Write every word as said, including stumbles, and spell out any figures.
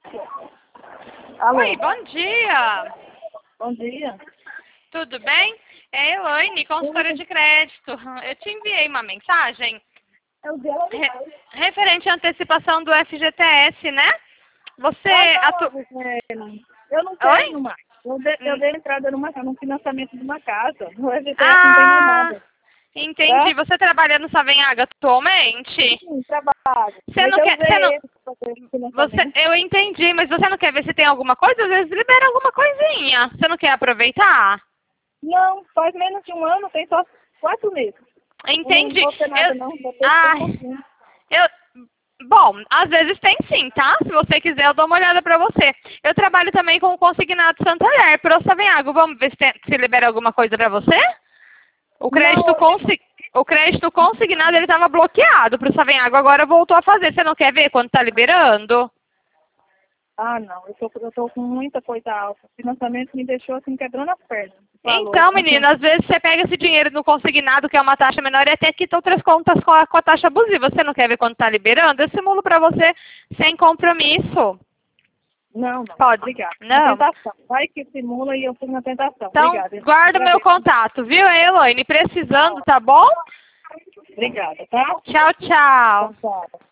Alô. Oi, bom dia. Bom dia. Tudo bem? É Elaine, consultora de crédito. Eu te enviei uma mensagem É o dela. re- referente à antecipação do F G T S, né? Você... Ah, atu... não, é, eu não Oi? tenho mais. Eu, de, eu Hum. dei entrada numa, num financiamento de uma casa. No F G T S não tem mais Ah, nada. entendi. Você trabalha no Savenhaga atualmente? Sim, trabalho. Você Mas não eu quer... Você usei não... esse para fazer esse Você, financiamento. eu entendi, mas você não quer ver se tem alguma coisa? Às vezes libera alguma coisinha. Você não quer aproveitar? Não, faz menos de um ano, tem só quatro meses. Eu não Entendi. vou ter nada Eu, não, vou ter ah, um pouquinho. eu, bom, às vezes tem sim, tá? Se você quiser, eu dou uma olhada pra você. Eu trabalho também com o Consignado Santander, pro Savenhago. Vamos ver se, tem, se libera alguma coisa pra você? O crédito, Não, hoje não. consi, o crédito consignado, ele estava bloqueado pro Savenhago, agora voltou a fazer. Você não quer ver quando tá liberando? Ah, não, eu tô, eu tô com muita coisa alta. O financiamento me deixou assim quebrando as pernas. Valor. Então, menina, às vezes você pega esse dinheiro no consignado, que é uma taxa menor, e até quita outras contas com a, com a taxa abusiva. Você não quer ver quando tá liberando? Eu simulo pra você sem compromisso. Não, não. Pode? Obrigada. Na Não. tentação. Vai que simula e eu fui na tentação. Então, Obrigada. guarda o meu Agradeço. contato, viu, Elaine? Precisando, tá bom? Obrigada, tá? Tchau, tchau. Tchau, tchau.